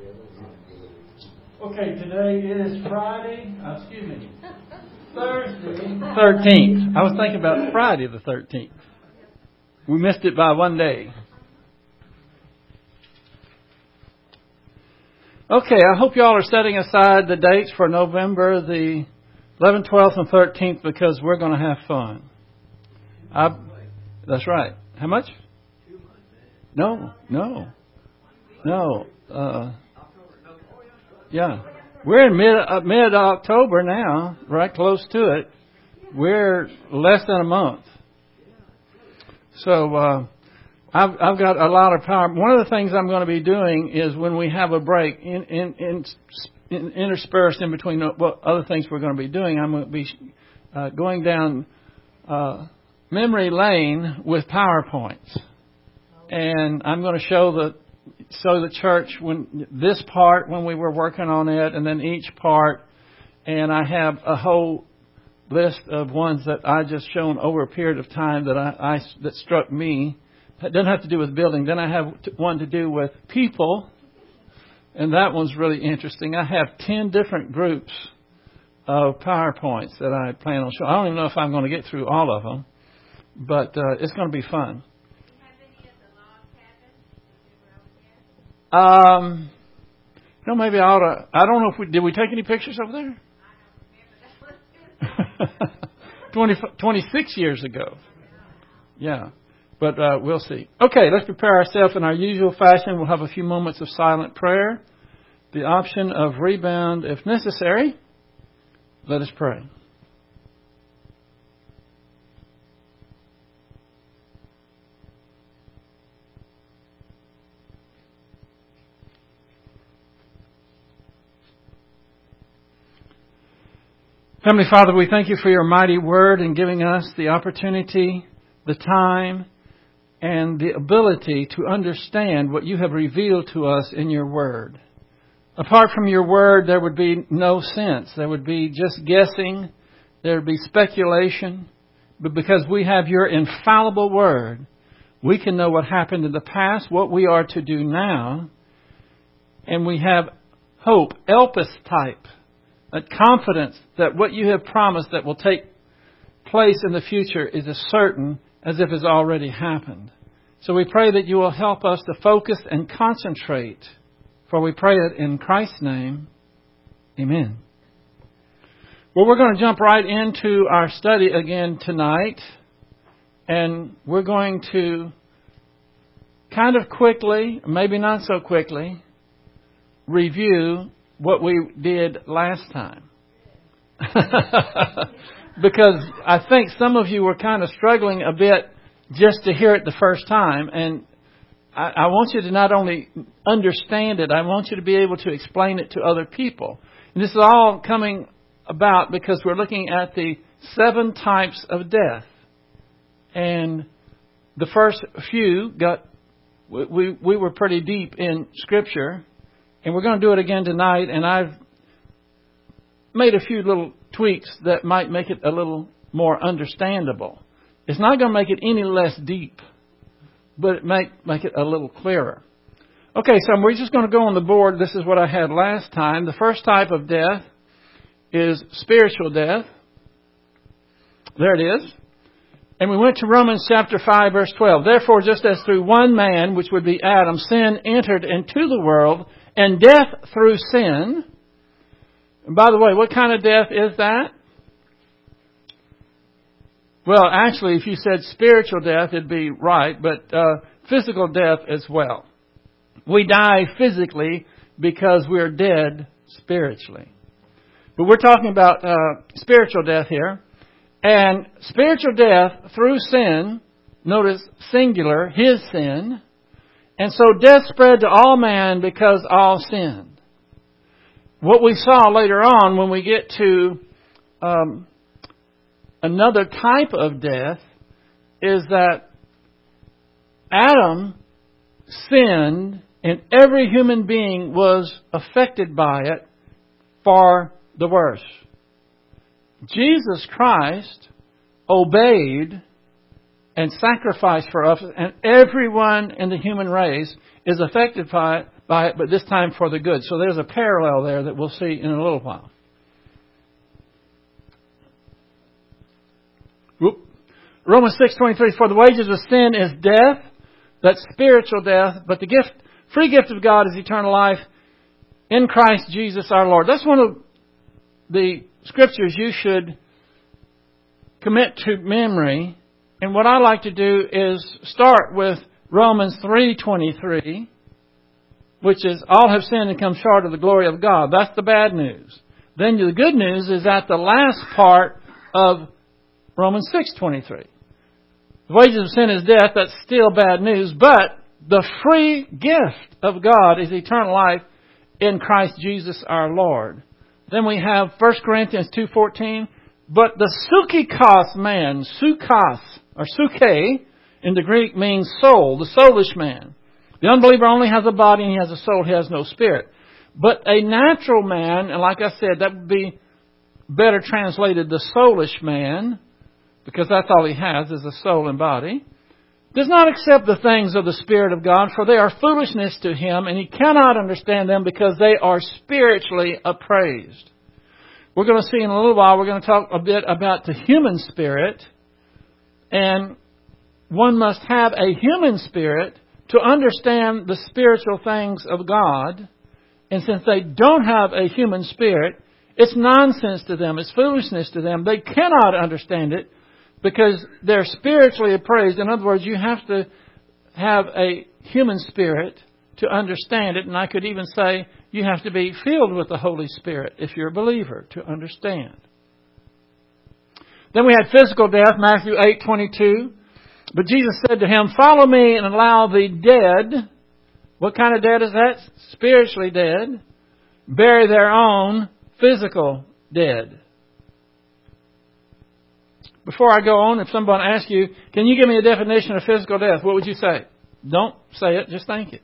Okay, today is Friday, Thursday, 13th. I was thinking about Friday the 13th. We missed it by one day. Okay, I hope y'all are setting aside the dates for November the 11th, 12th, and 13th because we're going to have fun. That's right. How much? No. Yeah. We're in mid-October now, right close to it. We're less than a month. So I've got a lot of power. One of the things I'm going to be doing is when we have a break, interspersed in between what other things we're going to be doing, I'm going to be going down memory lane with PowerPoints. And I'm going to show the church when we were working on it, and then each part. And I have a whole list of ones that I just shown over a period of time that that struck me. It doesn't have to do with building. Then I have one to do with people, and that one's really interesting. I have 10 different groups of PowerPoints that I plan on showing. I don't even know if I'm going to get through all of them, but it's going to be fun. No, maybe I ought to. I don't know if did we take any pictures over there? I don't remember. 26 years ago. Yeah, but we'll see. Okay, let's prepare ourselves in our usual fashion. We'll have a few moments of silent prayer. The option of rebound if necessary. Let us pray. Heavenly Father, we thank you for your mighty word and giving us the opportunity, the time, and the ability to understand what you have revealed to us in your word. Apart from your word, there would be no sense. There would be just guessing. There would be speculation. But because we have your infallible word, we can know what happened in the past, what we are to do now, and we have hope, Elpis type. That confidence that what you have promised that will take place in the future is as certain as if it's already happened. So we pray that you will help us to focus and concentrate. For we pray it in Christ's name. Amen. Well, we're going to jump right into our study again tonight. And we're going to kind of quickly, maybe not so quickly, review what we did last time. Because I think some of you were kind of struggling a bit just to hear it the first time. And I want you to not only understand it, I want you to be able to explain it to other people. And this is all coming about because we're looking at the 7 types of death. And the first few we were pretty deep in Scripture. And we're going to do it again tonight, and I've made a few little tweaks that might make it a little more understandable. It's not going to make it any less deep, but it might make it a little clearer. Okay, so we're just going to go on the board. This is what I had last time. The first type of death is spiritual death. There it is. And we went to Romans chapter 5, verse 12. Therefore, just as through one man, which would be Adam, sin entered into the world, and death through sin. And by the way, what kind of death is that? Well, actually, if you said spiritual death, it'd be right, but physical death as well. We die physically because we're dead spiritually. But we're talking about spiritual death here. And spiritual death through sin, notice singular, his sin. And so death spread to all man because all sinned. What we saw later on when we get to another type of death is that Adam sinned and every human being was affected by it for the worse. Jesus Christ obeyed and sacrificed for us, and everyone in the human race is affected by it, but this time for the good. So there's a parallel there that we'll see in a little while. Romans 6:23, for the wages of sin is death, that's spiritual death, but the free gift of God is eternal life in Christ Jesus our Lord. That's one of the scriptures you should commit to memory. And what I like to do is start with Romans 3:23, which is all have sinned and come short of the glory of God. That's the bad news. Then the good news is at the last part of Romans 6:23. The wages of sin is death. That's still bad news. But the free gift of God is eternal life in Christ Jesus our Lord. Then we have 1 Corinthians 2:14. But the psychikos man, psychos, or psyche, in the Greek means soul, the soulish man. The unbeliever only has a body and he has a soul. He has no spirit. But a natural man, and like I said, that would be better translated the soulish man, because that's all he has is a soul and body, does not accept the things of the Spirit of God, for they are foolishness to him, and he cannot understand them because they are spiritually appraised. We're going to see in a little while, we're going to talk a bit about the human spirit, and one must have a human spirit to understand the spiritual things of God, and since they don't have a human spirit, it's nonsense to them, it's foolishness to them. They cannot understand it, because they're spiritually appraised. In other words, you have to have a human spirit to understand it. And I could even say you have to be filled with the Holy Spirit if you're a believer to understand. Then we had physical death, Matthew 8:22. But Jesus said to him, follow me and allow the dead. What kind of dead is that? Spiritually dead. Bury their own physical dead. Before I go on, if someone asks you, can you give me a definition of physical death? What would you say? Don't say it, just think it.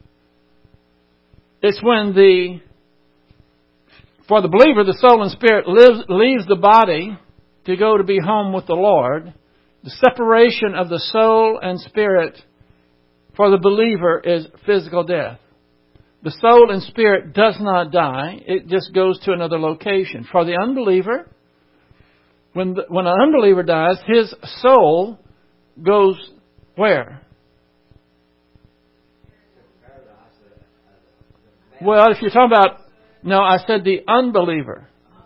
It's when for the believer, the soul and spirit leaves the body to go to be home with the Lord. The separation of the soul and spirit for the believer is physical death. The soul and spirit does not die. It just goes to another location. For the unbeliever, when an unbeliever dies, his soul goes where? Well, if you're talking about, no, I said the unbeliever.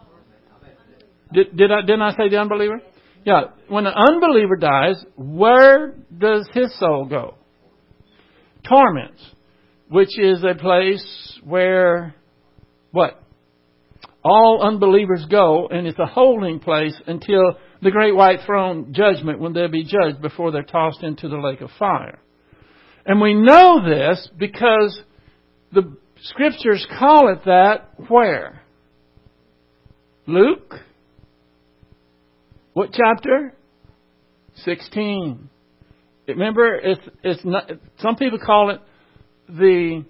Didn't I say the unbeliever? Yeah. When an unbeliever dies, where does his soul go? Torments, which is a place where what? All unbelievers go, and it's a holding place until the great white throne judgment, when they'll be judged before they're tossed into the lake of fire. And we know this because the Scriptures call it that where? Luke? What chapter? 16. Remember, it's not. Some people call it the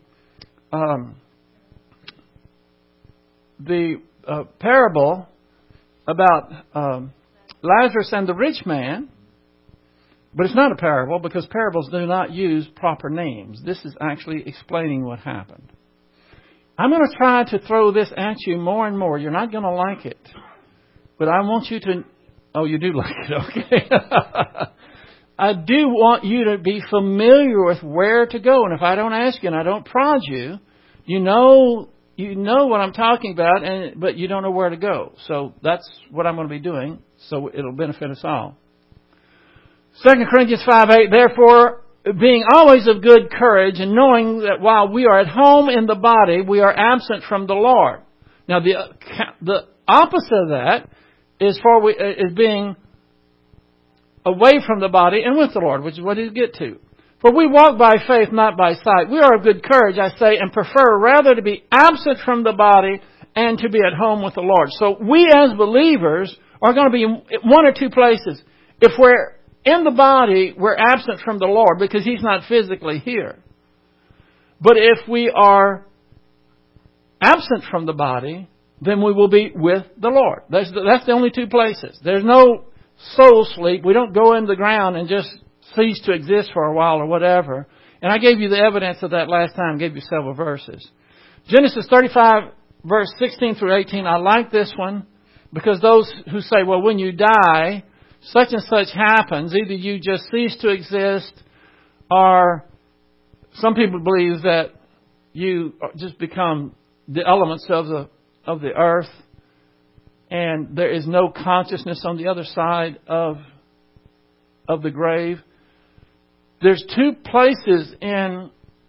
parable about Lazarus and the rich man, but it's not a parable because parables do not use proper names. This is actually explaining what happened. I'm going to try to throw this at you more and more. You're not going to like it, but I want you to. Oh, you do like it, okay. I do want you to be familiar with where to go. And if I don't ask you and I don't prod you, you know what I'm talking about, but you don't know where to go. So that's what I'm going to be doing. So it'll benefit us all. 2 Corinthians 5:8, therefore, being always of good courage and knowing that while we are at home in the body, we are absent from the Lord. Now the opposite of that is being away from the body and with the Lord, which is what he'll get to. For we walk by faith, not by sight. We are of good courage, I say, and prefer rather to be absent from the body and to be at home with the Lord. So we as believers are going to be in one or two places. If we're in the body, we're absent from the Lord because he's not physically here. But if we are absent from the body, then we will be with the Lord. That's the only two places. There's no soul sleep. We don't go in the ground and just cease to exist for a while or whatever. And I gave you the evidence of that last time. I gave you several verses. Genesis 35, verse 16 through 18. I like this one because those who say, well, when you die, such and such happens. Either you just cease to exist, or some people believe that you just become the elements of the earth, and there is no consciousness on the other side of the grave. There's two places in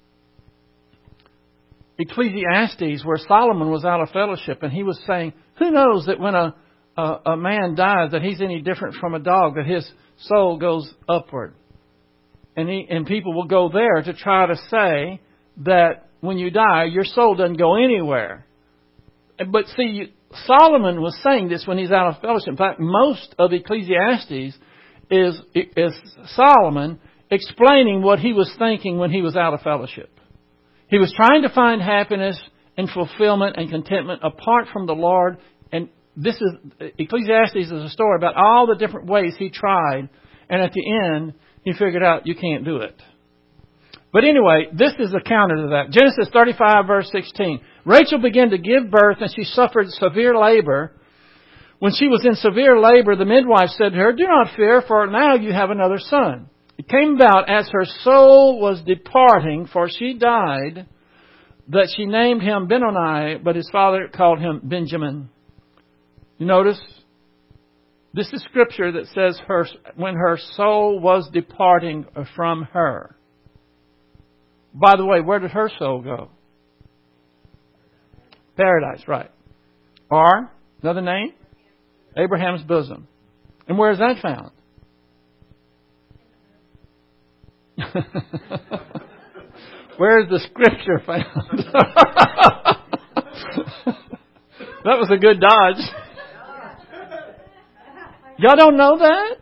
Ecclesiastes where Solomon was out of fellowship, and he was saying, who knows that when a man dies that he's any different from a dog, that his soul goes upward. And people will go there to try to say that when you die, your soul doesn't go anywhere. But see, Solomon was saying this when he's out of fellowship. In fact, most of Ecclesiastes is Solomon explaining what he was thinking when he was out of fellowship. He was trying to find happiness and fulfillment and contentment apart from the Lord. And this is, Ecclesiastes is a story about all the different ways he tried. And at the end, he figured out you can't do it. But anyway, this is a counter to that. Genesis 35, verse 16. Rachel began to give birth, and she suffered severe labor. When she was in severe labor, the midwife said to her, do not fear, for now you have another son. It came about as her soul was departing, for she died, that she named him Benoni, but his father called him Benjamin. You notice? This is scripture that says when her soul was departing from her. By the way, where did her soul go? Paradise, right. Or, another name? Abraham's bosom. And where is that found? Where is the scripture found? That was a good dodge. Y'all don't know that?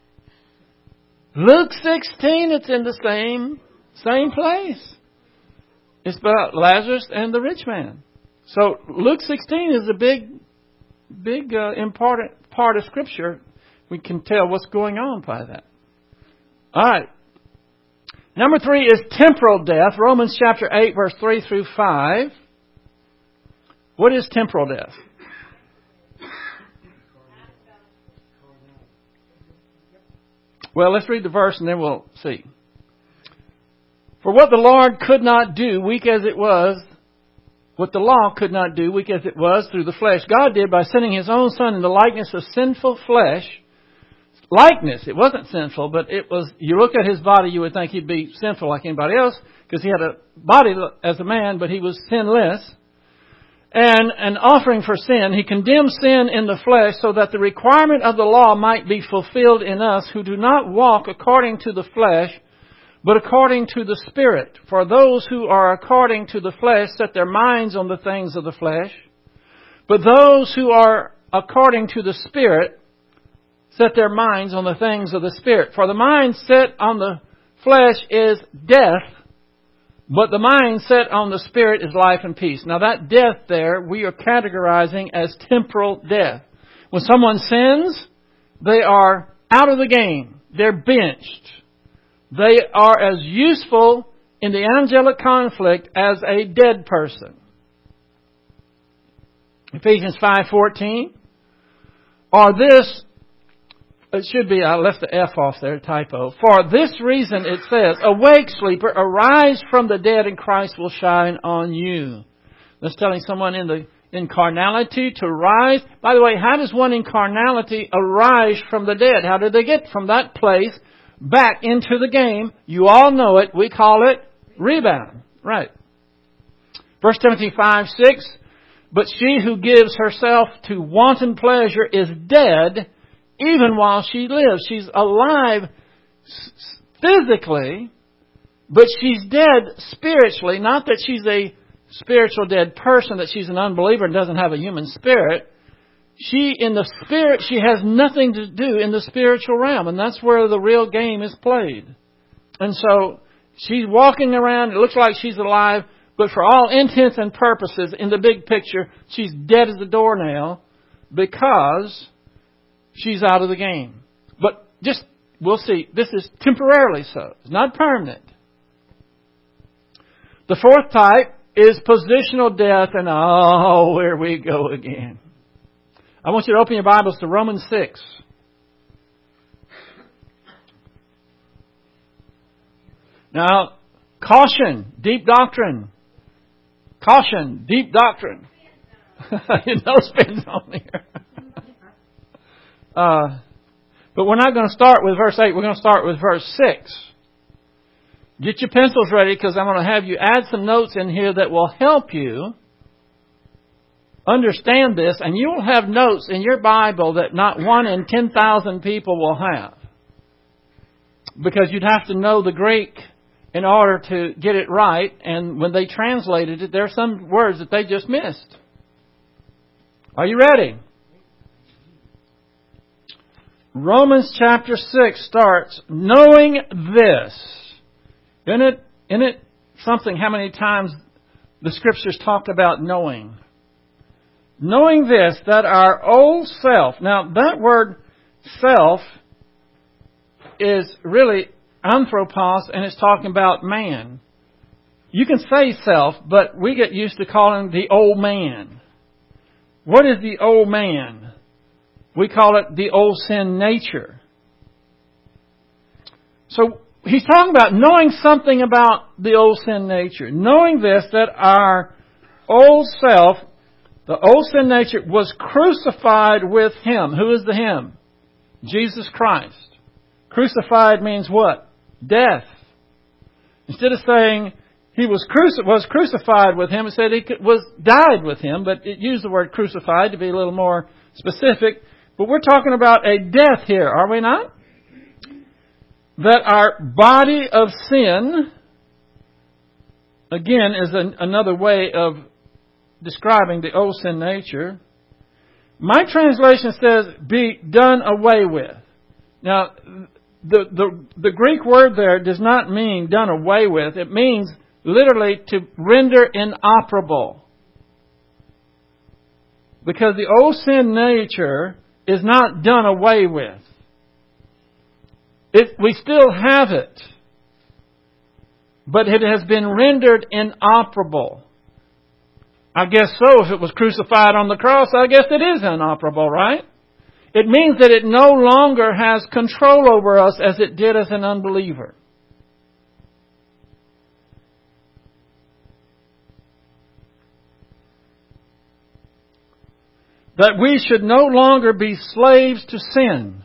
Luke 16, it's in the same place. It's about Lazarus and the rich man. So Luke 16 is a big important part of Scripture. We can tell what's going on by that. All right. Number 3 is temporal death. Romans chapter 8, verse 3 through 5. What is temporal death? Well, let's read the verse and then we'll see. For what the Lord could not do, weak as it was, what the law could not do, weak as it was, through the flesh, God did by sending His own Son in the likeness of sinful flesh. Likeness, it wasn't sinful, but it was, you look at His body, you would think He'd be sinful like anybody else, because He had a body as a man, but He was sinless. And an offering for sin, He condemned sin in the flesh so that the requirement of the law might be fulfilled in us who do not walk according to the flesh, but according to the Spirit. For those who are according to the flesh set their minds on the things of the flesh, but those who are according to the Spirit set their minds on the things of the Spirit. For the mind set on the flesh is death, but the mind set on the Spirit is life and peace. Now that death there, we are categorizing as temporal death. When someone sins, they are out of the game. They're benched. They are as useful in the angelic conflict as a dead person. Ephesians 5:14. Or this, it should be, I left the F off there, typo. For this reason it says, awake, sleeper, arise from the dead and Christ will shine on you. That's telling someone in carnality to rise. By the way, how does one in carnality arise from the dead? How did they get from that place back into the game? You all know it. We call it rebound. Right. 1 Timothy 5:6. But she who gives herself to wanton pleasure is dead even while she lives. She's alive physically, but she's dead spiritually. Not that she's a spiritual dead person, that she's an unbeliever and doesn't have a human spirit. She, in the spirit, she has nothing to do in the spiritual realm. And that's where the real game is played. And so she's walking around. It looks like she's alive. But for all intents and purposes, in the big picture, she's dead as a doornail because she's out of the game. But just we'll see, this is temporarily so. It's not permanent. The fourth type is positional death, and here we go again. I want you to open your Bibles to Romans 6. Now, caution, deep doctrine. Caution, deep doctrine. No spins on here. But we're not going to start with verse 8. We're going to start with verse 6. Get your pencils ready, because I'm going to have you add some notes in here that will help you understand this. And you will have notes in your Bible that not 1 in 10,000 people will have. Because you'd have to know the Greek in order to get it right. And when they translated it, there are some words that they just missed. Are you ready? Romans chapter 6 starts, knowing this. Isn't it something how many times the Scriptures talk about knowing? Knowing this, that our old self. Now, that word self is really anthropos, and it's talking about man. You can say self, but we get used to calling the old man. What is the old man? We call it the old sin nature. So, he's talking about knowing something about the old sin nature. Knowing this, that our old self, the old sin nature, was crucified with Him. Who is the Him? Jesus Christ. Crucified means what? Death. Instead of saying He was crucified with Him, it said He died with Him, but it used the word crucified to be a little more specific. But we're talking about a death here, are we not? That our body of sin, again, is another way of describing the old sin nature. My translation says, be done away with. Now, the Greek word there does not mean done away with. It means literally to render inoperable. Because the old sin nature is not done away with. We still have it. But it has been rendered inoperable. I guess so. If it was crucified on the cross, I guess it is inoperable, right? It means that it no longer has control over us as it did as an unbeliever. That we should no longer be slaves to sin.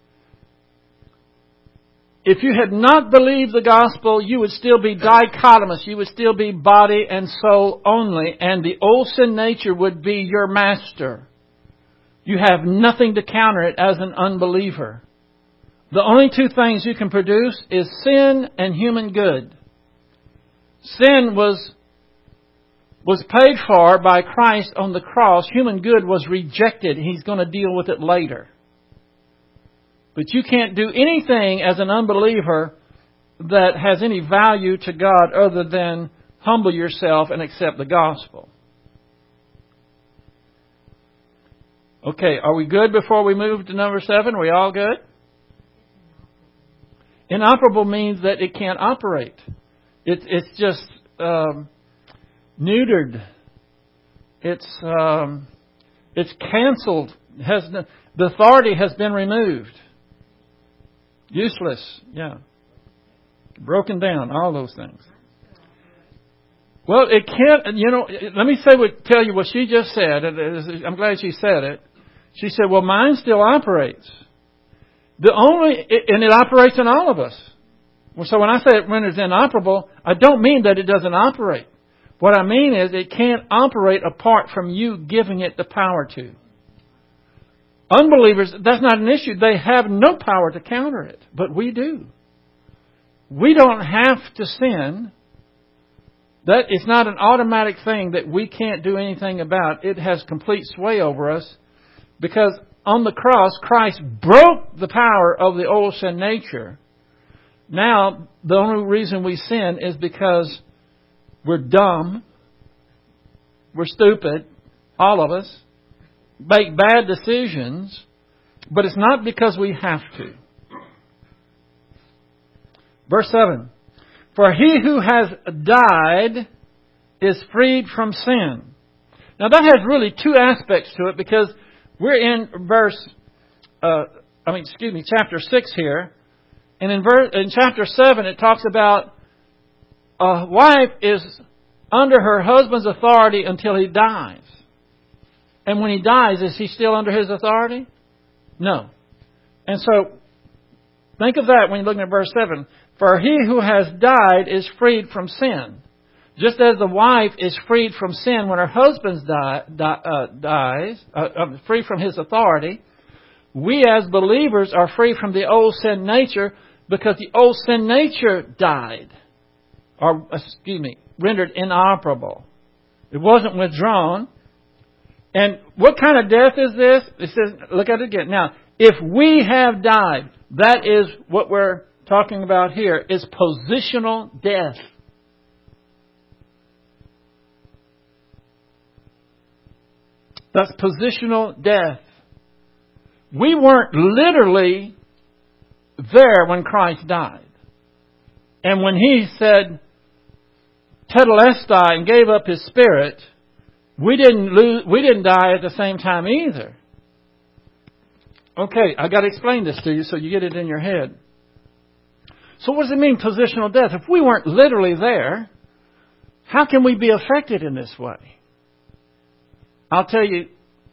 If you had not believed the gospel, you would still be dichotomous. You would still be body and soul only. And the old sin nature would be your master. You have nothing to counter it as an unbeliever. The only two things you can produce is sin and human good. Sin was paid for by Christ on the cross. Human good was rejected. He's going to deal with it later. But you can't do anything as an unbeliever that has any value to God other than humble yourself and accept the gospel. Okay, are we good before we move to number 7? Are we all good? Inoperable means that it can't operate. It's just neutered. It's canceled. The authority has been removed. Useless, yeah. Broken down, all those things. Well, it can't, let me tell you what she just said. I'm glad she said it. She said, well, mine still operates. And it operates in all of us. So when I say it renders inoperable, I don't mean that it doesn't operate. What I mean is it can't operate apart from you giving it the power to. Unbelievers, that's not an issue. They have no power to counter it, but we do. We don't have to sin. That it's not an automatic thing that we can't do anything about. It has complete sway over us because on the cross, Christ broke the power of the old sin nature. Now, the only reason we sin is because we're dumb, we're stupid, all of us, make bad decisions, but it's not because we have to. Verse 7. For he who has died is freed from sin. Now that has really two aspects to it, because we're in chapter 6 here. And in chapter 7 it talks about a wife is under her husband's authority until he dies. And when he dies, is he still under his authority? No. And so, think of that when you're looking at verse 7. For he who has died is freed from sin. Just as the wife is freed from sin when her husband dies, free from his authority, we as believers are free from the old sin nature because the old sin nature died. Rendered inoperable. It wasn't withdrawn. And what kind of death is this? It says, look at it again. Now, if we have died, that is what we're talking about here, is positional death. That's positional death. We weren't literally there when Christ died. And when He said, Tetelestai, and gave up His Spirit, we didn't die at the same time either. Okay, I got to explain this to you so you get it in your head. So what does it mean, positional death? If we weren't literally there, how can we be affected in this way? I'll tell you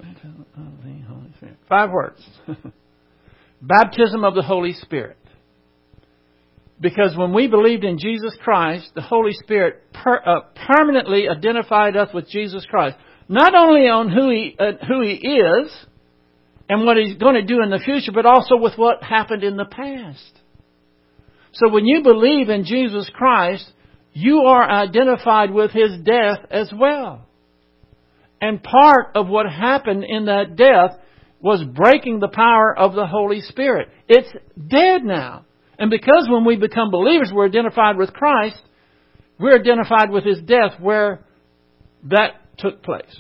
5 words. Baptism of the Holy Spirit. Because when we believed in Jesus Christ, the Holy Spirit permanently identified us with Jesus Christ. Not only on who He is and what He's going to do in the future, but also with what happened in the past. So when you believe in Jesus Christ, you are identified with His death as well. And part of what happened in that death was breaking the power of the Holy Spirit. It's dead now. And because when we become believers, we're identified with Christ, we're identified with His death where that took place.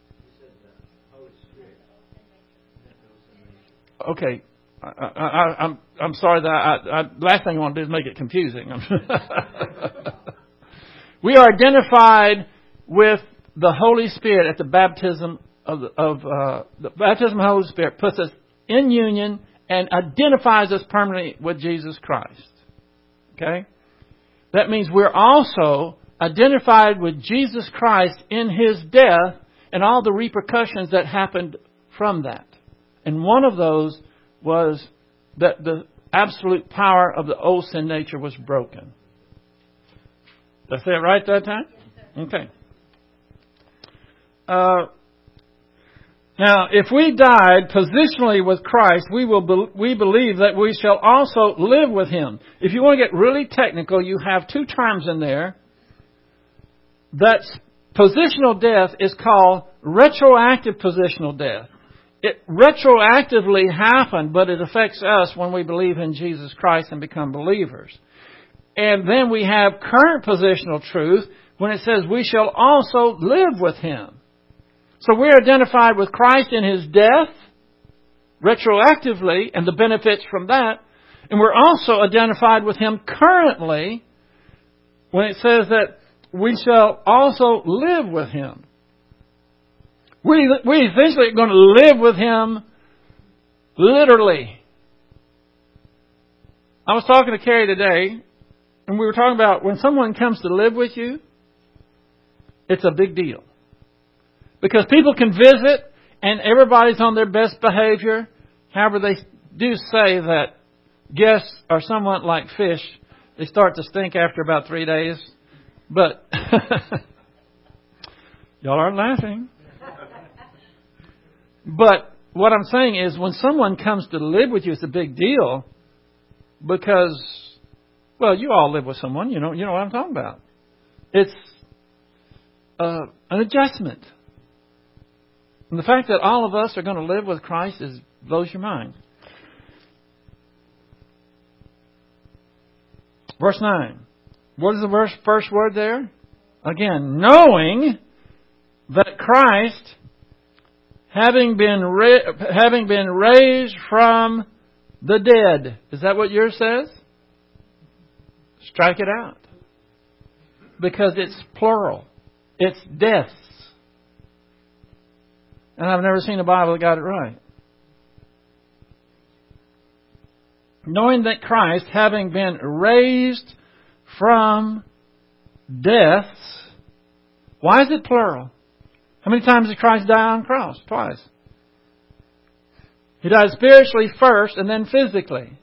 Okay. I'm sorry that last thing I want to do is make it confusing. We are identified with the Holy Spirit at the baptism the baptism of the Holy Spirit puts us in union and identifies us permanently with Jesus Christ. Okay? That means we're also identified with Jesus Christ in His death and all the repercussions that happened from that. And one of those was that the absolute power of the old sin nature was broken. Did I say it right that time? Okay. Now, if we died positionally with Christ, we believe that we shall also live with Him. If you want to get really technical, you have 2 terms in there. That positional death is called retroactive positional death. It retroactively happened, but it affects us when we believe in Jesus Christ and become believers. And then we have current positional truth when it says we shall also live with Him. So we're identified with Christ in His death, retroactively, and the benefits from that. And we're also identified with Him currently when it says that we shall also live with Him. We essentially are going to live with Him literally. I was talking to Carrie today, and we were talking about when someone comes to live with you, it's a big deal. Because people can visit and everybody's on their best behavior. However, they do say that guests are somewhat like fish. They start to stink after about 3 days. But y'all aren't laughing. But what I'm saying is when someone comes to live with you, it's a big deal. Because, well, you all live with someone. You know what I'm talking about. It's an adjustment. And the fact that all of us are going to live with Christ blows your mind. Verse 9. What is the first word there? Again, knowing that Christ, having been raised from the dead. Is that what yours says? Strike it out. Because it's plural. It's deaths. And I've never seen a Bible that got it right. Knowing that Christ, having been raised from deaths. Why is it plural? How many times did Christ die on the cross? Twice. He died spiritually first and then physically.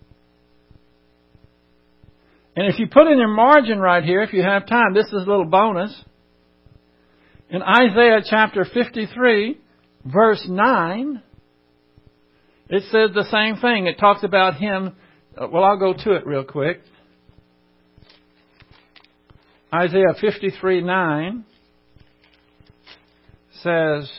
And if you put in your margin right here, if you have time, this is a little bonus. In Isaiah chapter 53, verse 9, it says the same thing. It talks about Him. Well, I'll go to it real quick. Isaiah 53:9 says,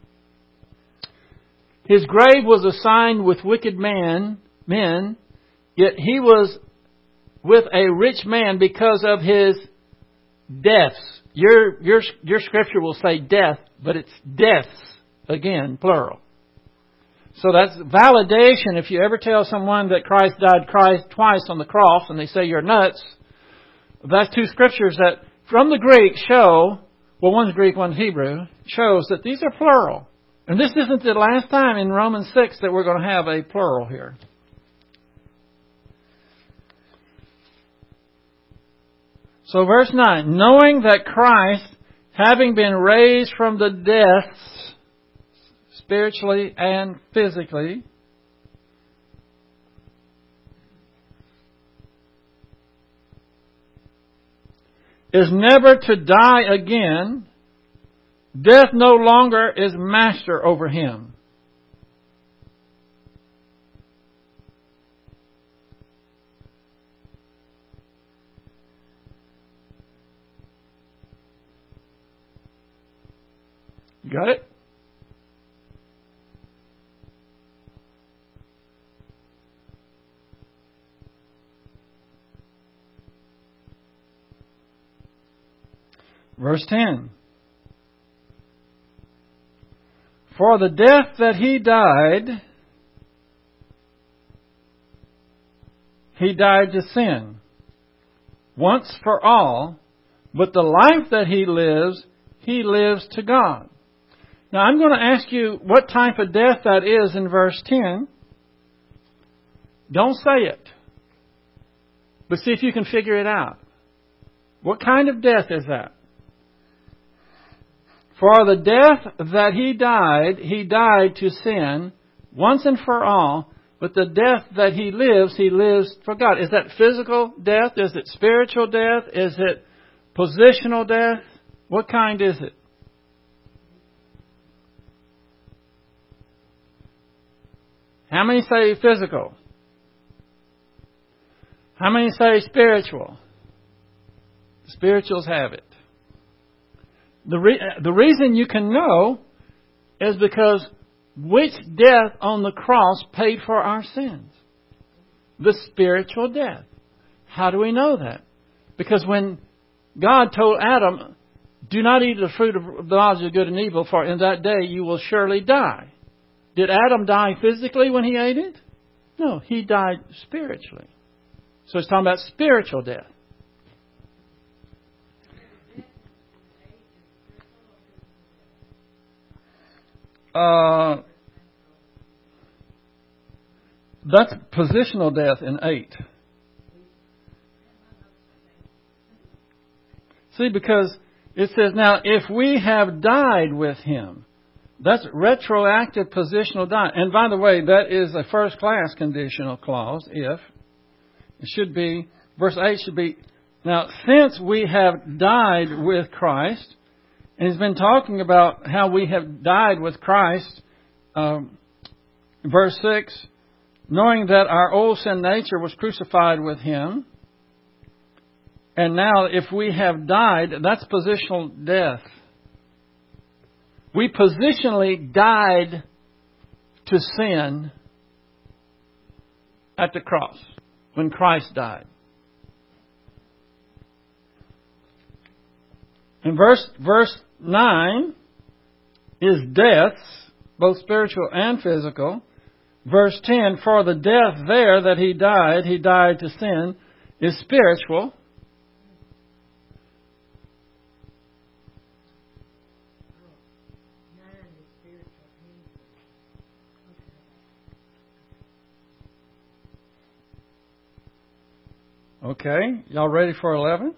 His grave was assigned with wicked men, yet He was with a rich man because of His deaths. Your scripture will say death, but it's deaths. Again, plural. So that's validation. If you ever tell someone that Christ died twice on the cross and they say you're nuts, that's two scriptures that from the Greek show, well, one's Greek, one's Hebrew, shows that these are plural. And this isn't the last time in Romans 6 that we're going to have a plural here. So verse 9, knowing that Christ, having been raised from the deaths, spiritually and physically, is never to die again, death no longer is master over Him. Got it? Verse 10. For the death that He died to sin, once for all, but the life that He lives to God. Now I'm going to ask you what type of death that is in verse 10. Don't say it, but see if you can figure it out. What kind of death is that? For the death that He died to sin once and for all, but the death that He lives for God. Is that physical death? Is it spiritual death? Is it positional death? What kind is it? How many say physical? How many say spiritual? The spirituals have it. The reason you can know is because which death on the cross paid for our sins? The spiritual death. How do we know that? Because when God told Adam, do not eat the fruit of the knowledge of good and evil, for in that day you will surely die. Did Adam die physically when he ate it? No, he died spiritually. So it's talking about spiritual death. That's positional death in 8. See, because it says, now, if we have died with Him, that's retroactive positional dying. And by the way, that is a first-class conditional clause, if. It should be, verse 8 should be, now, since we have died with Christ, and he's been talking about how we have died with Christ, verse 6, knowing that our old sin nature was crucified with Him. And now if we have died, that's positional death. We positionally died to sin at the cross when Christ died. And verse 9 is deaths, both spiritual and physical. Verse 10, for the death there that He died to sin, is spiritual. Okay, y'all ready for 11?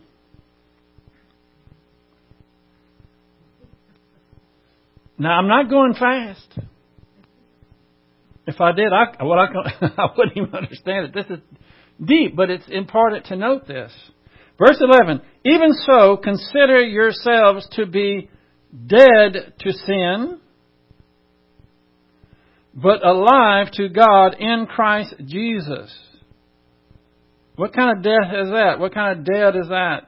Now, I'm not going fast. If I did, I wouldn't even understand it. This is deep, but it's important to note this. Verse 11, even so, consider yourselves to be dead to sin, but alive to God in Christ Jesus. What kind of death is that? What kind of dead is that?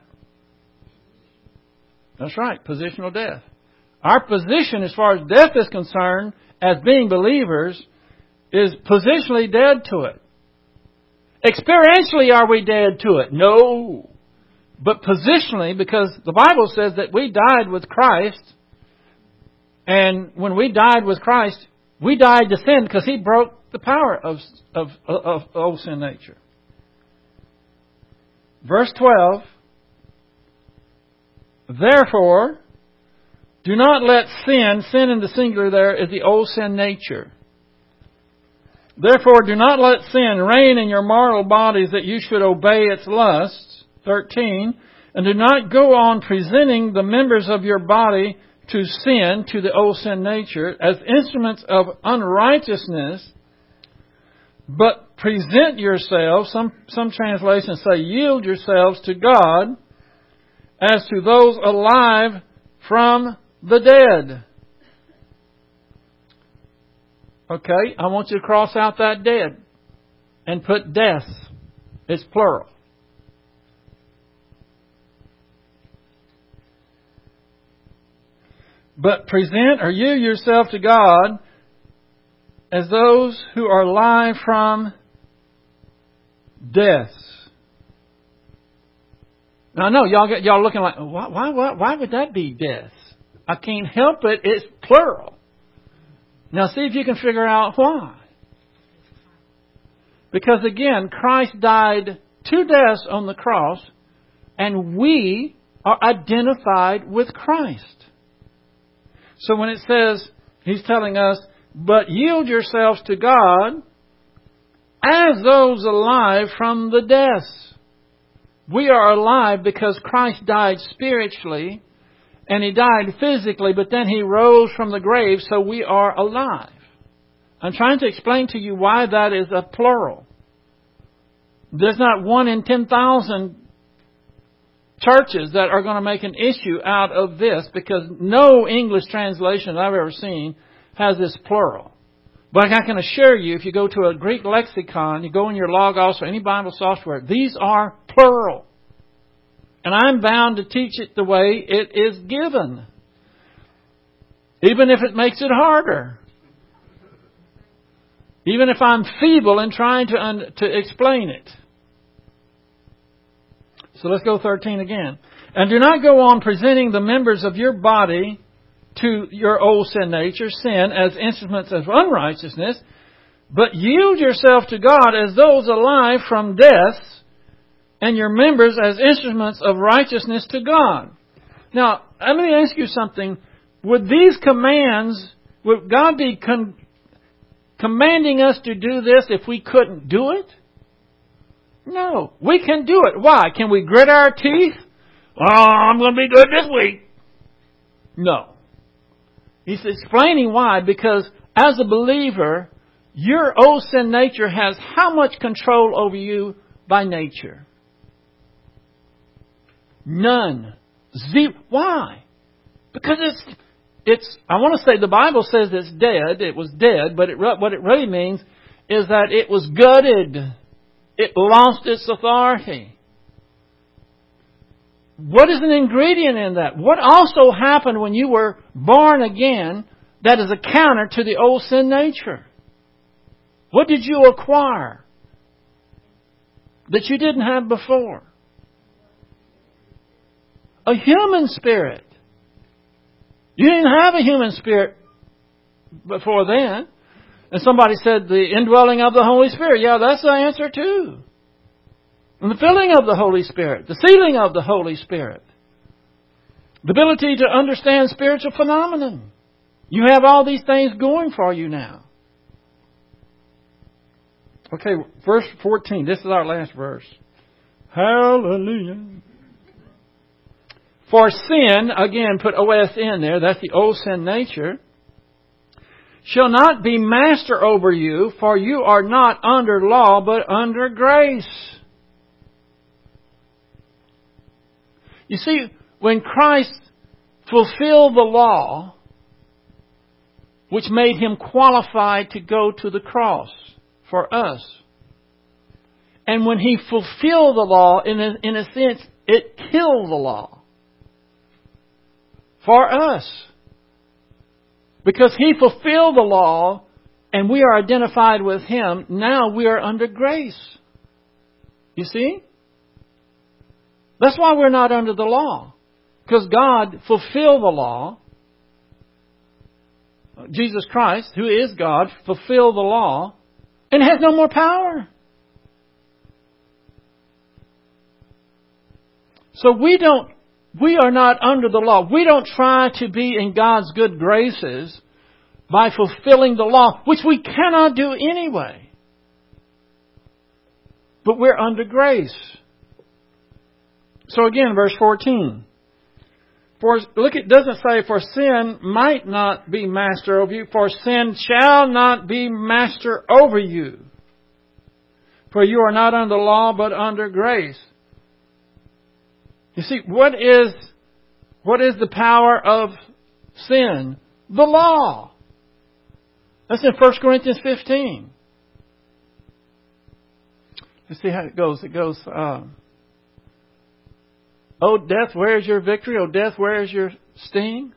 That's right, positional death. Our position as far as death is concerned, as being believers, is positionally dead to it. Experientially, are we dead to it? No. But positionally, because the Bible says that we died with Christ, and when we died with Christ, we died to sin because He broke the power of old sin nature. Verse 12, therefore, do not let sin in the singular there is the old sin nature. Therefore, do not let sin reign in your mortal bodies that you should obey its lusts. 13, and do not go on presenting the members of your body to sin, to the old sin nature, as instruments of unrighteousness, but present yourselves, some translations say yield yourselves to God as to those alive from the dead. Okay, I want you to cross out that dead and put death. It's plural. But present or yield yourself to God as those who are alive from death. Now I know y'all looking like, why would that be death? I can't help it. It's plural. Now see if you can figure out why. Because again, Christ died 2 deaths on the cross, and we are identified with Christ. So when it says, He's telling us, but yield yourselves to God as those alive from the deaths. We are alive because Christ died spiritually, and He died physically, but then He rose from the grave, so we are alive. I'm trying to explain to you why that is a plural. There's not 1 in 10,000 churches that are going to make an issue out of this, because no English translation I've ever seen has this plural. But I can assure you, if you go to a Greek lexicon, you go in your Logos or any Bible software, these are plural. And I'm bound to teach it the way it is given, even if it makes it harder. Even if I'm feeble in trying to explain it. So let's go 13 again. And do not go on presenting the members of your body to your old sin nature, sin, as instruments of unrighteousness, but yield yourself to God as those alive from death, and your members as instruments of righteousness to God. Now, let me ask you something. Would these commands, would God be commanding us to do this if we couldn't do it? No, we can do it. Why? Can we grit our teeth? Oh, I'm going to be good this week. No. He's explaining why. Because as a believer, your old sin nature has how much control over you by nature? None. Zero. Why? Because it's. I want to say the Bible says it's dead. It was dead, but what it really means is that it was gutted. It lost its authority. What is an ingredient in that? What also happened when you were born again that is a counter to the old sin nature? What did you acquire that you didn't have before? A human spirit. You didn't have a human spirit before then. And somebody said the indwelling of the Holy Spirit. Yeah, that's the answer too. And the filling of the Holy Spirit. The sealing of the Holy Spirit. The ability to understand spiritual phenomenon. You have all these things going for you now. Okay, verse 14. This is our last verse. Hallelujah. For sin, again, put OSN there, that's the old sin nature, shall not be master over you, for you are not under law, but under grace. You see, when Christ fulfilled the law, which made Him qualified to go to the cross for us, and when He fulfilled the law, in a sense, it killed the law for us. Because He fulfilled the law and we are identified with Him, now we are under grace. You see? That's why we're not under the law. Because God fulfilled the law. Jesus Christ, who is God, fulfilled the law and has no more power. So we are not under the law. We don't try to be in God's good graces by fulfilling the law, which we cannot do anyway. But we're under grace. So again, verse 14. Look, it doesn't say, for sin might not be master over you, for sin shall not be master over you. For you are not under the law, but under grace. You see, what is the power of sin? The law. That's in 1 Corinthians 15. Let's see how it goes. It goes, O death, where is your victory? O death, where is your sting?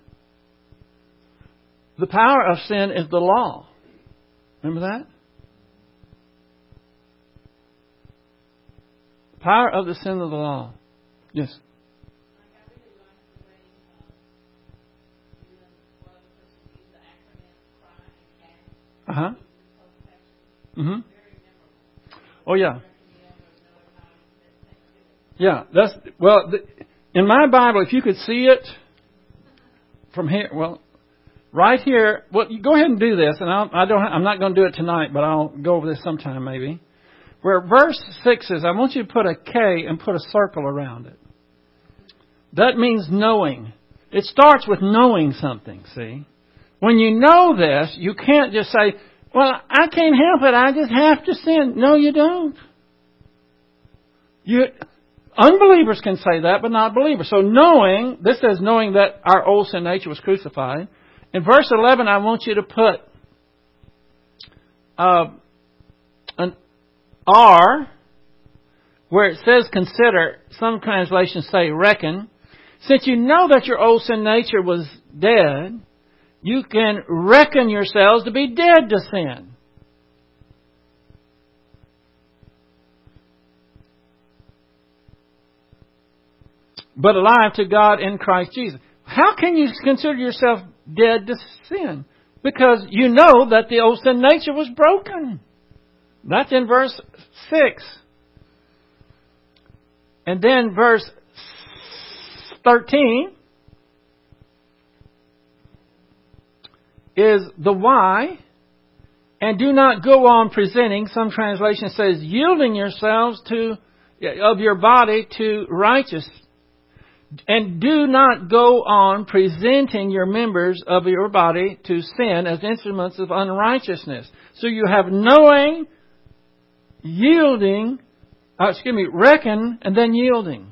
The power of sin is the law. Remember that? The power of the sin of the law. Yes. Uh-huh. Mm-hmm. Oh, yeah. Yeah, in my Bible, if you could see it from here, right here, you go ahead and do this, and I'm not going to do it tonight, but I'll go over this sometime maybe. Where verse 6 is, I want you to put a K and put a circle around it. That means knowing. It starts with knowing something, see? When you know this, you can't just say, well, I can't help it, I just have to sin. No, you don't. Unbelievers can say that, but not believers. So knowing, this says knowing that our old sin nature was crucified. In verse 11, I want you to put an R, where it says consider. Some translations say reckon. Since you know that your old sin nature was dead, you can reckon yourselves to be dead to sin. But alive to God in Christ Jesus. How can you consider yourself dead to sin? Because you know that the old sin nature was broken. That's in verse 6. And then verse 13 is the why. And do not go on presenting, some translation says, yielding yourselves of your body to righteousness. And do not go on presenting your members of your body to sin as instruments of unrighteousness. So you have knowing, yielding, reckon, and then yielding.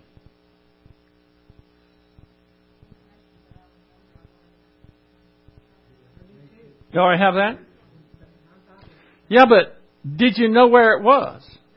You already have that? Yeah, but did you know where it was?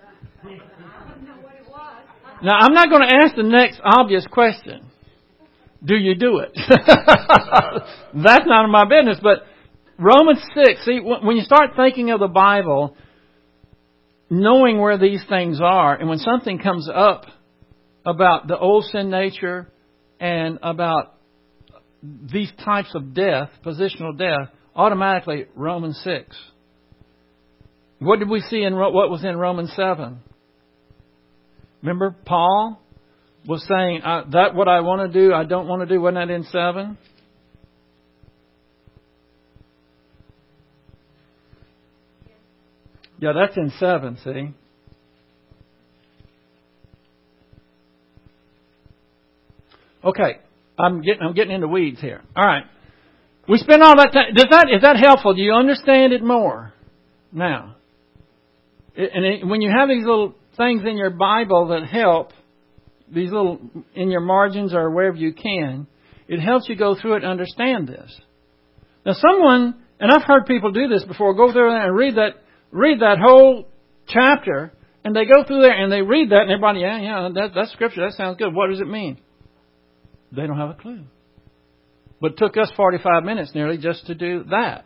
Now, I'm not going to ask the next obvious question. Do you do it? That's none of my business. But Romans 6, see, when you start thinking of the Bible, knowing where these things are, and when something comes up about the old sin nature and about these types of death, positional death, automatically Romans 6. What did we see in what was in Romans 7? Remember Paul was saying, that what I want to do, I don't want to do. Wasn't that in 7? Yeah, that's in 7, see. Okay, I'm getting into weeds here. All right. We spend all that time. Is that helpful? Do you understand it more now? When you have these little things in your Bible that help, these little in your margins or wherever you can, it helps you go through it and understand this. Now, and I've heard people do this before, go through there and read that whole chapter, and they go through there and they read that, and everybody, that's Scripture. That sounds good. What does it mean? They don't have a clue. But it took us 45 minutes nearly just to do that.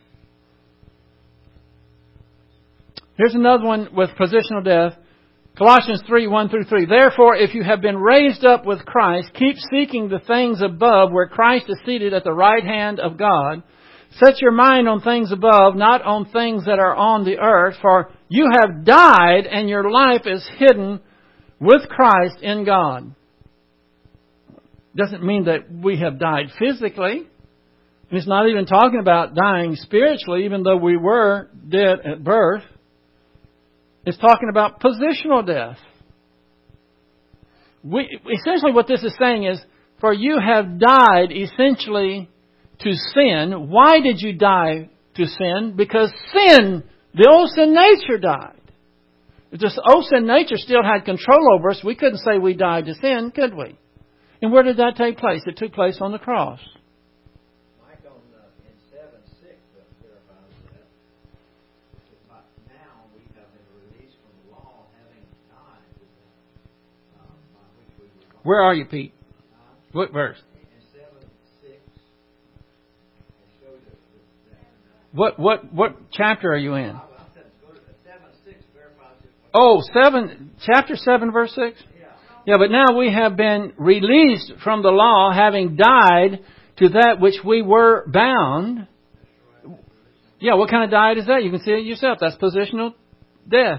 Here's another one with positional death. Colossians 3:1-3. Therefore, if you have been raised up with Christ, keep seeking the things above where Christ is seated at the right hand of God. Set your mind on things above, not on things that are on the earth. For you have died and your life is hidden with Christ in God. Doesn't mean that we have died physically. It's not even talking about dying spiritually, even though we were dead at birth. It's talking about positional death. Essentially what this is saying is, for you have died essentially to sin. Why did you die to sin? Because sin, the old sin nature died. If this old sin nature still had control over us, we couldn't say we died to sin, could we? And where did that take place? It took place on the cross. Mike, in 7:6 verifies that. But now we have been released from the law, having died by which we were born. Where are you, Pete? What verse? In 7:6, it shows that. What chapter are you in? I said go to 7:6 verifies it. Oh, chapter 7, verse 6? Yeah, but now we have been released from the law, having died to that which we were bound. Yeah, what kind of diet is that? You can see it yourself. That's positional death.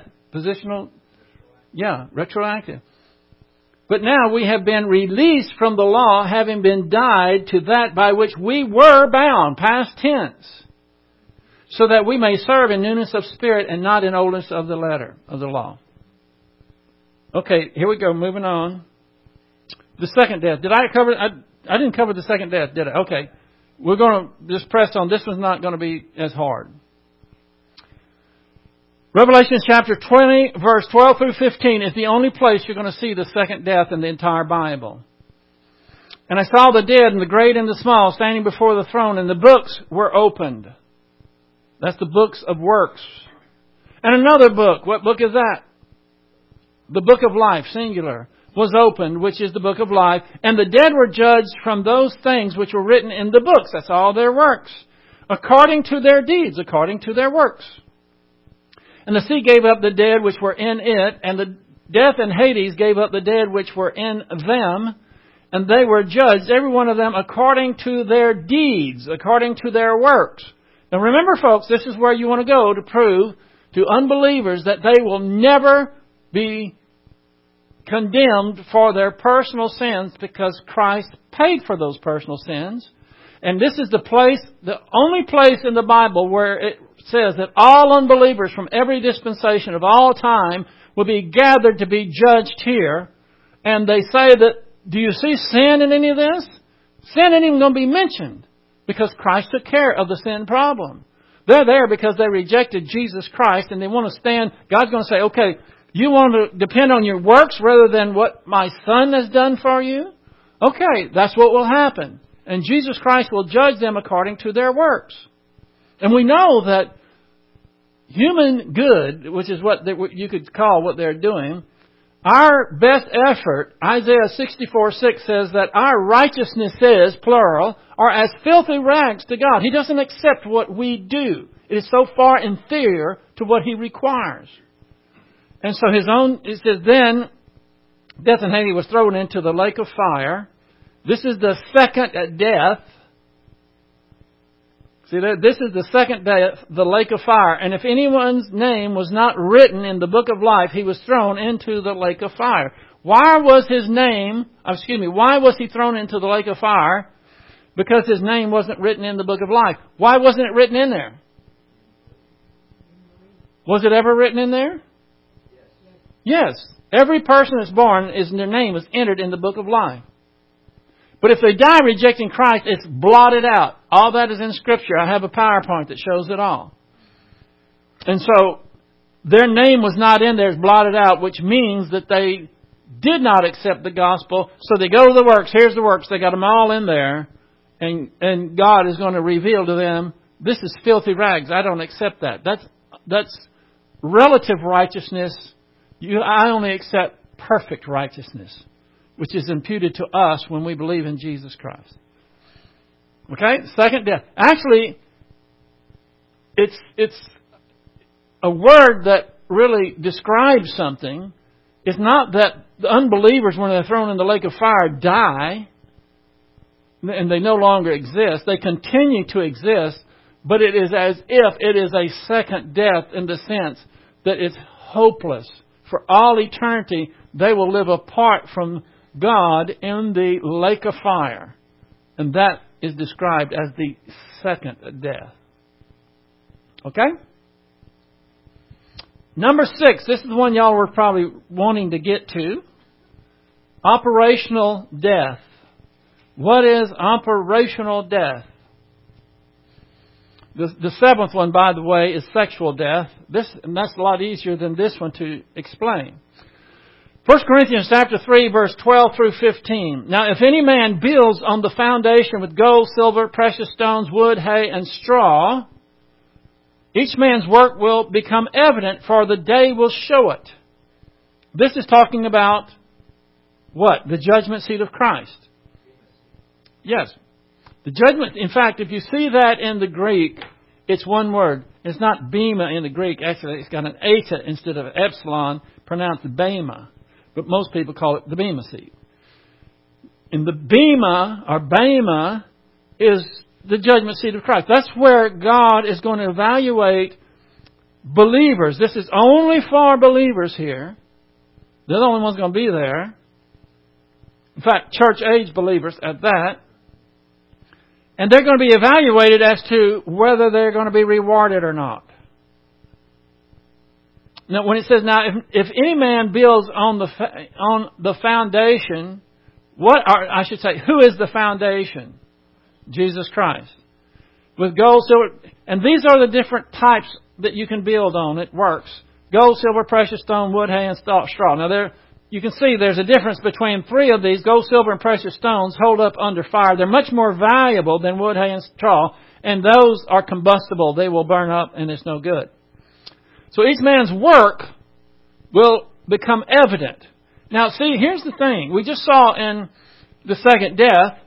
Retroactive. But now we have been released from the law, having been died to that by which we were bound, past tense, so that we may serve in newness of spirit and not in oldness of the letter, of the law. Okay, here we go. Moving on. The second death. Did I cover? I didn't cover the second death, did I? Okay. We're going to just press on. This one's not going to be as hard. Revelation chapter 20, verse 12-15 is the only place you're going to see the second death in the entire Bible. And I saw the dead and the great and the small standing before the throne, and the books were opened. That's the books of works. And another book. What book is that? The book of life, singular, was opened, which is the book of life. And the dead were judged from those things which were written in the books. That's all their works. According to their deeds, according to their works. And the sea gave up the dead which were in it, and the death and Hades gave up the dead which were in them. And they were judged, every one of them, according to their deeds, according to their works. Now remember, folks, this is where you want to go to prove to unbelievers that they will never be condemned for their personal sins because Christ paid for those personal sins. And this is the only place in the Bible where it says that all unbelievers from every dispensation of all time will be gathered to be judged here. And they say that, do you see sin in any of this? Sin ain't even going to be mentioned because Christ took care of the sin problem. They're there because they rejected Jesus Christ and they want to stand. God's going to say, okay, you want to depend on your works rather than what my Son has done for you? Okay, that's what will happen. And Jesus Christ will judge them according to their works. And we know that human good, which is what you could call what they're doing, our best effort, Isaiah 64:6 says that our righteousnesses, plural, are as filthy rags to God. He doesn't accept what we do. It is so far inferior to what He requires. And so it says, then death and Hades was thrown into the lake of fire. This is the second death. See, this is the second death, the lake of fire. And if anyone's name was not written in the book of life, he was thrown into the lake of fire. Why was he thrown into the lake of fire? Because his name wasn't written in the book of life. Why wasn't it written in there? Was it ever written in there? Yes. Every person that's born, their name is entered in the book of life. But if they die rejecting Christ, it's blotted out. All that is in Scripture. I have a PowerPoint that shows it all. And so, their name was not in there, it's blotted out, which means that they did not accept the gospel. So they go to the works. Here's the works. They got them all in there. And God is going to reveal to them, this is filthy rags. I don't accept that. That's relative righteousness. I only accept perfect righteousness, which is imputed to us when we believe in Jesus Christ. Okay? Second death. Actually, it's a word that really describes something. It's not that the unbelievers, when they're thrown in the lake of fire, die and they no longer exist. They continue to exist, but it is as if it is a second death in the sense that it's hopeless. For all eternity, they will live apart from God in the lake of fire. And that is described as the second death. Okay? Number 6. This is the one y'all were probably wanting to get to. Operational death. What is operational death? The seventh one, by the way, is sexual death. And that's a lot easier than this one to explain. 1 Corinthians chapter 3, verse 12 through 15. Now, if any man builds on the foundation with gold, silver, precious stones, wood, hay, and straw, each man's work will become evident, for the day will show it. This is talking about what? The judgment seat of Christ. Yes. The judgment, in fact, if you see that in the Greek, it's one word. It's not bema in the Greek. Actually, it's got an eta instead of epsilon, pronounced bema. But most people call it the bema seat. And the bema, or bema, is the judgment seat of Christ. That's where God is going to evaluate believers. This is only for believers here. They're the only ones going to be there. In fact, church-age believers at that. And they're going to be evaluated as to whether they're going to be rewarded or not. Now, when it says, now, if any man builds on the foundation, who is the foundation? Jesus Christ. With gold, silver, and these are the different types that you can build on. It works. Gold, silver, precious stone, wood, hay, and straw. Now, you can see there's a difference between three of these. Gold, silver, and precious stones hold up under fire. They're much more valuable than wood, hay, and straw. And those are combustible. They will burn up and it's no good. So each man's work will become evident. Now see, here's the thing. We just saw in the second death,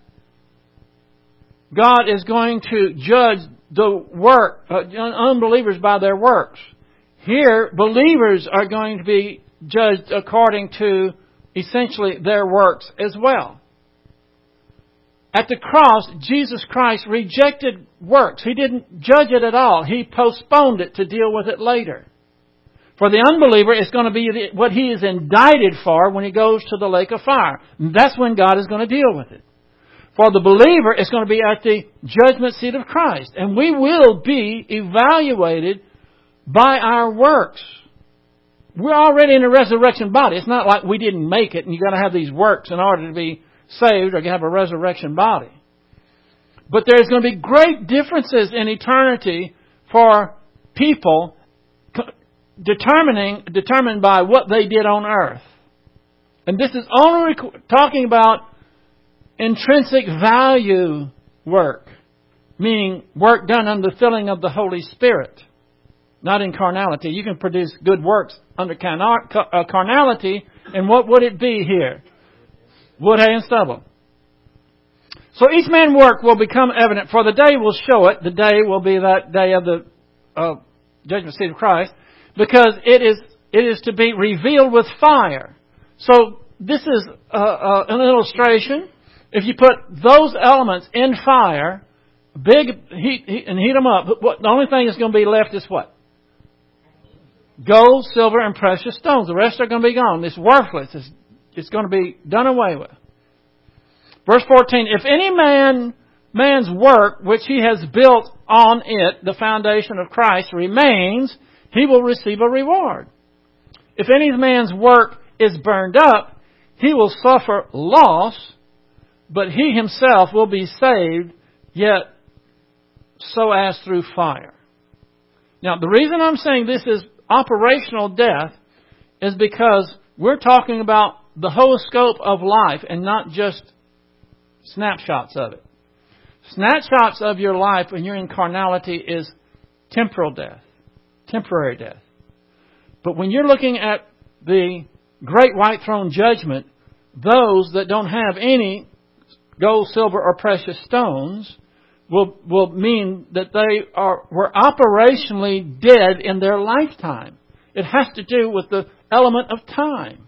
God is going to judge the work, unbelievers by their works. Here, believers are going to be judged according to essentially their works as well. At the cross, Jesus Christ rejected works. He didn't judge it at all. He postponed it to deal with it later. For the unbeliever, it's going to be what he is indicted for when he goes to the lake of fire. And that's when God is going to deal with it. For the believer, it's going to be at the judgment seat of Christ. And we will be evaluated by our works. We're already in a resurrection body. It's not like we didn't make it and you've got to have these works in order to be saved or have a resurrection body. But there's going to be great differences in eternity for people determined by what they did on earth. And this is only talking about intrinsic value work, meaning work done under the filling of the Holy Spirit, not in carnality. You can produce good works under carnality, and what would it be here? Wood, hay, and stubble. So each man's work will become evident, for the day will show it. The day will be that day of the judgment seat of Christ, because it is to be revealed with fire. So this is an illustration. If you put those elements in fire, big heat them up. The only thing that's going to be left is what? Gold, silver, and precious stones. The rest are going to be gone. It's worthless. It's going to be done away with. Verse 14, if any man's work which he has built on it, the foundation of Christ, remains, he will receive a reward. If any man's work is burned up, he will suffer loss, but he himself will be saved, yet so as through fire. Now, the reason I'm saying this is operational death is because we're talking about the whole scope of life and not just snapshots of it. Snapshots of your life when you're in carnality is temporal death, temporary death. But when you're looking at the great white throne judgment, those that don't have any gold, silver, or precious stones will mean that they were operationally dead in their lifetime. It has to do with the element of time.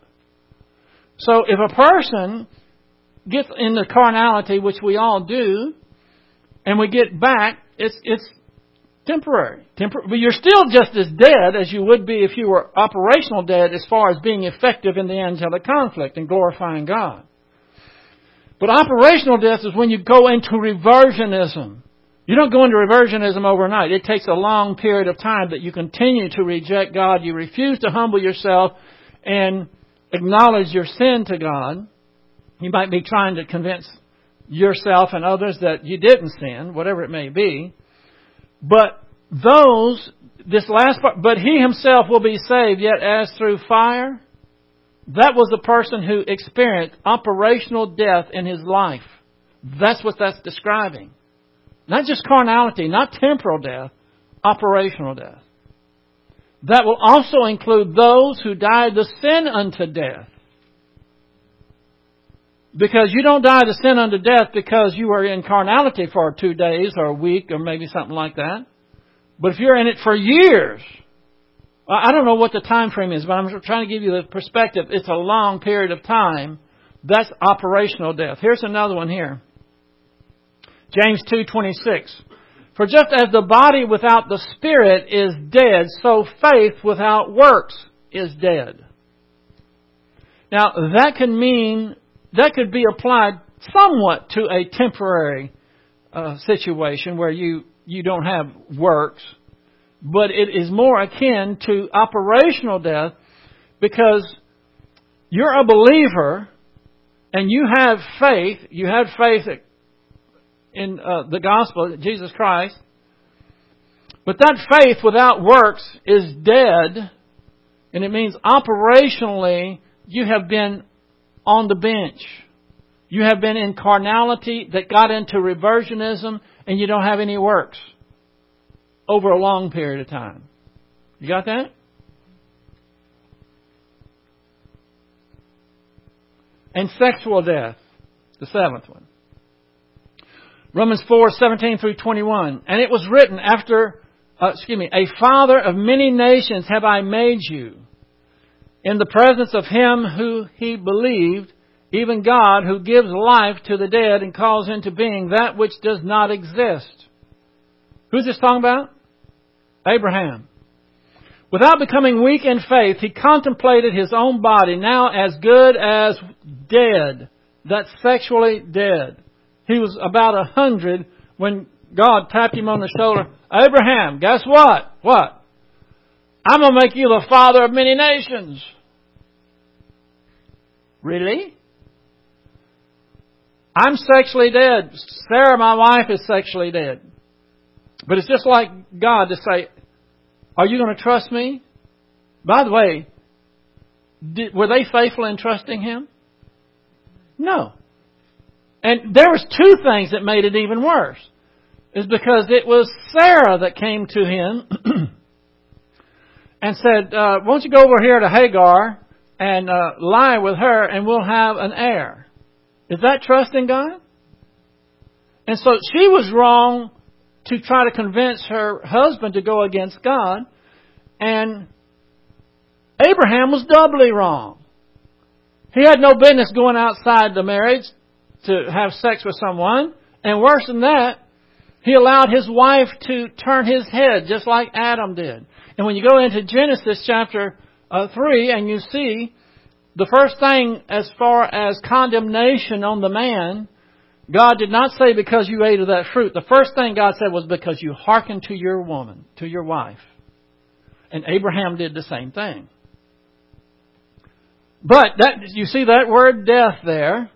So if a person gets into carnality, which we all do, and we get back, it's temporary. But you're still just as dead as you would be if you were operational dead as far as being effective in the angelic conflict and glorifying God. But operational death is when you go into reversionism. You don't go into reversionism overnight. It takes a long period of time that you continue to reject God. You refuse to humble yourself and acknowledge your sin to God. You might be trying to convince yourself and others that you didn't sin, whatever it may be. But this last part, but he himself will be saved, yet as through fire. That was the person who experienced operational death in his life. That's what that's describing. Not just carnality, not temporal death, operational death. That will also include those who died to sin unto death. Because you don't die to sin unto death because you are in carnality for 2 days or a week or maybe something like that. But if you're in it for years, I don't know what the time frame is, but I'm trying to give you the perspective. It's a long period of time. That's operational death. Here's another one here. James 2:26. For just as the body without the spirit is dead, so faith without works is dead. Now, that could be applied somewhat to a temporary situation where you don't have works. But it is more akin to operational death because you're a believer and you have faith. You have faith in the gospel, Jesus Christ. But that faith without works is dead. And it means operationally you have been on the bench. You have been in carnality that got into reversionism and you don't have any works over a long period of time. You got that? And sexual death, the seventh one. Romans 4:17 through 21. And it was written a father of many nations have I made you, in the presence of him who he believed, even God, who gives life to the dead and calls into being that which does not exist. Who's this talking about? Abraham. Without becoming weak in faith, he contemplated his own body now as good as dead. That's sexually dead. He was about 100 when God tapped him on the shoulder. Abraham, guess what? What? I'm going to make you the father of many nations. Really? I'm sexually dead. Sarah, my wife, is sexually dead. But it's just like God to say, are you going to trust me? By the way, were they faithful in trusting Him? No. And there was two things that made it even worse. It's because it was Sarah that came to him and said, why don't you go over here to Hagar and lie with her and we'll have an heir. Is that trusting God? And so she was wrong to try to convince her husband to go against God. And Abraham was doubly wrong. He had no business going outside the marriage to have sex with someone. And worse than that, He allowed his wife to turn his head just like Adam did. And when you go into Genesis chapter 3 and you see the first thing as far as condemnation on the man, God did not say because you ate of that fruit. The first thing God said was because you hearkened to your woman, to your wife. And Abraham did the same thing. But you see that word death there.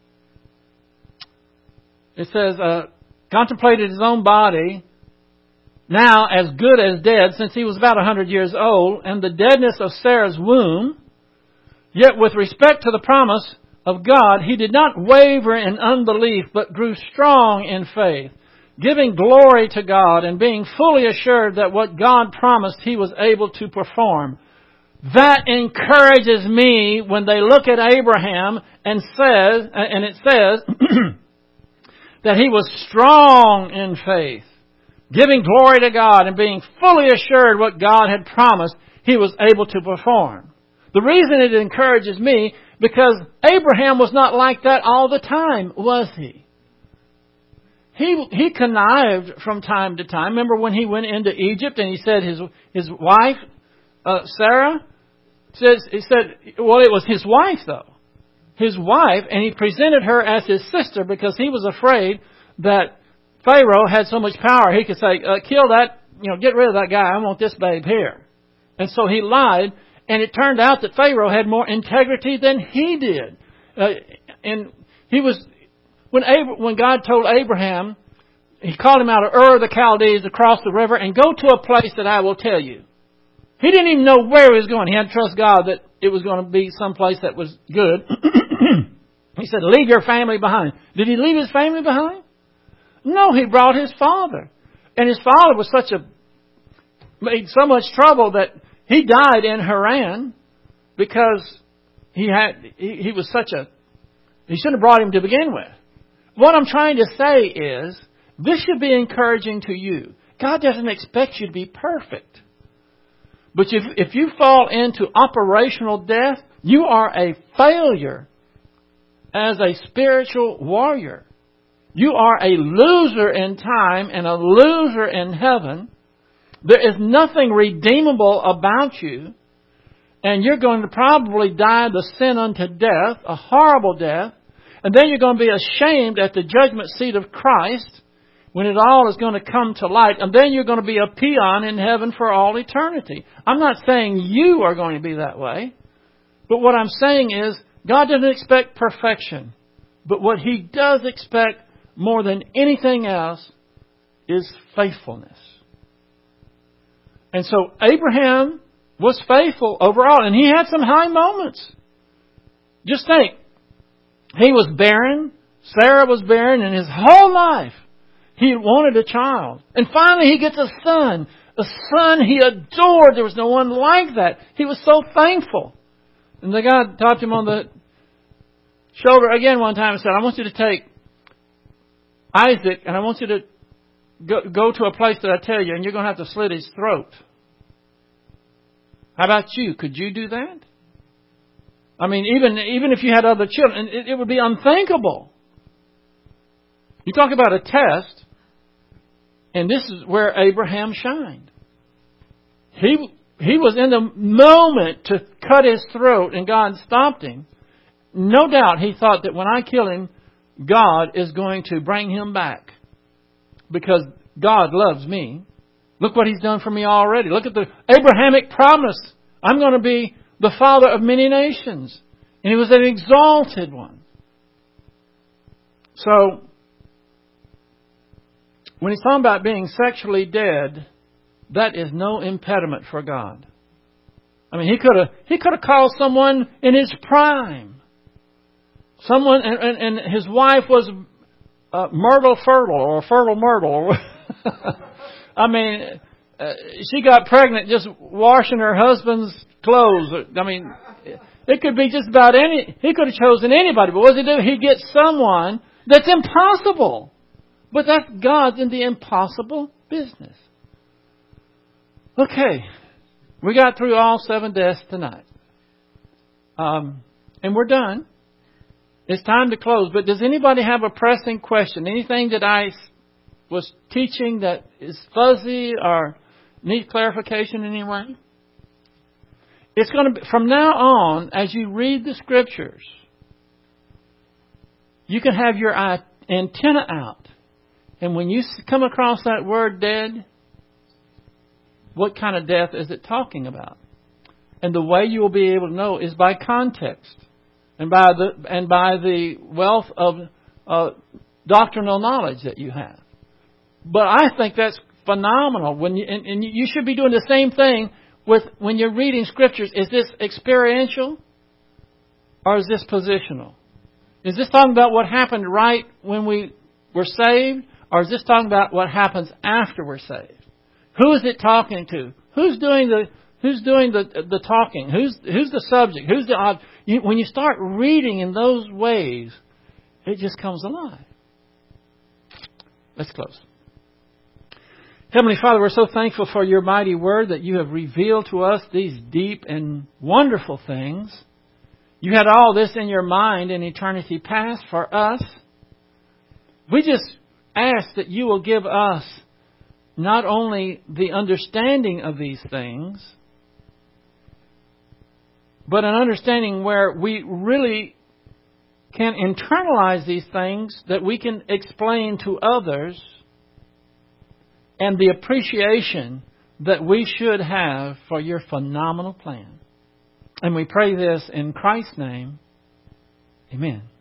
It says, contemplated his own body, now as good as dead, since he was about 100 years old, and the deadness of Sarah's womb. Yet with respect to the promise of God, he did not waver in unbelief, but grew strong in faith, giving glory to God and being fully assured that what God promised he was able to perform. That encourages me when they look at Abraham and it says that he was strong in faith, giving glory to God and being fully assured what God had promised he was able to perform. The reason it encourages me, because Abraham was not like that all the time, was he? He connived from time to time. Remember when he went into Egypt and he said his wife, Sarah, he said, well, it was his wife though. His wife, and he presented her as his sister because he was afraid that Pharaoh had so much power. He could say, kill that, get rid of that guy. I want this babe here. And so he lied. And it turned out that Pharaoh had more integrity than he did. And he was, when God told Abraham, he called him out of Ur of the Chaldees across the river and go to a place that I will tell you. He didn't even know where he was going. He had to trust God that it was going to be someplace that was good. He said, leave your family behind. Did he leave his family behind? No, he brought his father. And his father was made so much trouble that he died in Haran because he shouldn't have brought him to begin with. What I'm trying to say is, this should be encouraging to you. God doesn't expect you to be perfect. But if you fall into operational death, you are a failure as a spiritual warrior. You are a loser in time and a loser in heaven. There is nothing redeemable about you. And you're going to probably die the sin unto death, a horrible death. And then you're going to be ashamed at the judgment seat of Christ when it all is going to come to light. And then you're going to be a peon in heaven for all eternity. I'm not saying you are going to be that way. But what I'm saying is, God doesn't expect perfection. But what He does expect more than anything else is faithfulness. And so Abraham was faithful overall. And he had some high moments. Just think. He was barren. Sarah was barren. And his whole life, he wanted a child. And finally he gets a son. A son he adored. There was no one like that. He was so thankful. And the God tapped him on the shoulder again one time and said, I want you to take Isaac and I want you to go to a place that I tell you, and you're going to have to slit his throat. How about you? Could you do that? I mean, even if you had other children, it would be unthinkable. You talk about a test, and this is where Abraham shined. He was in the moment to cut his throat, and God stopped him. No doubt he thought that when I kill him, God is going to bring him back. Because God loves me. Look what He's done for me already. Look at the Abrahamic promise. I'm going to be the father of many nations. And he was an exalted one. So, when he's talking about being sexually dead, that is no impediment for God. I mean, he could have called someone in his prime. Someone, and his wife was Myrtle Fertile or Fertile Myrtle. I mean, she got pregnant just washing her husband's clothes. I mean, it could be just about he could have chosen anybody, but what does he do? He gets someone that's impossible. But that's God's in the impossible business. Okay. We got through all 7 deaths tonight. And we're done. It's time to close. But does anybody have a pressing question? Anything that I was teaching that is fuzzy or needs clarification in any way? It's going to be, from now on, as you read the Scriptures, you can have your antenna out. And when you come across that word dead, what kind of death is it talking about? And the way you will be able to know is by context and by the wealth of doctrinal knowledge that you have. But I think that's phenomenal. And you should be doing the same thing when you're reading Scriptures. Is this experiential or is this positional? Is this talking about what happened right when we were saved, or is this talking about what happens after we're saved? Who is it talking to? Who's doing the talking? Who's the subject? Who's the object? When you start reading in those ways, it just comes alive. Let's close. Heavenly Father, we're so thankful for your mighty word that you have revealed to us these deep and wonderful things. You had all this in your mind in eternity past for us. We just ask that you will give us not only the understanding of these things, but an understanding where we really can internalize these things that we can explain to others, and the appreciation that we should have for your phenomenal plan. And we pray this in Christ's name. Amen.